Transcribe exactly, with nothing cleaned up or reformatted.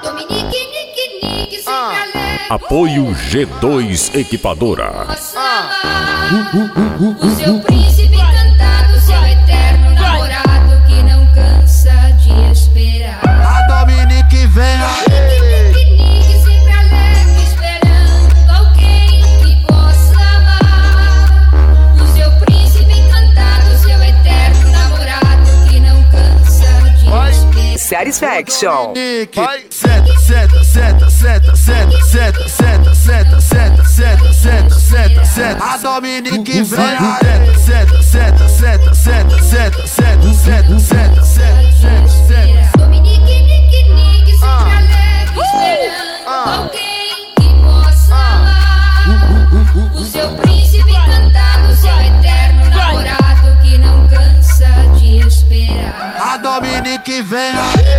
Dominique, Nique, Nique, sempre alegre. Apoio G dois Equipadora. O seu príncipe encantado, seu eterno namorado que não cansa de esperar. A Dominique vem aí. Nique, Nique, sempre alegre, esperando alguém que possa amar. O seu príncipe encantado, seu eterno namorado que não cansa de esperar. Satisfaction. Vai, seta, seta, seta, seta, seta, seta, seta, seta, seta, seta, seta, seta, seta. A Dominique vem aí. Seta, seta, seta, seta, seta, seta, seta, seta, seta, seta. Dominique, Nique, Nique, sempre alegre, esperando alguém que possa amar. O seu príncipe encantado, seu eterno namorado que não cansa de esperar. A Dominique vem aí.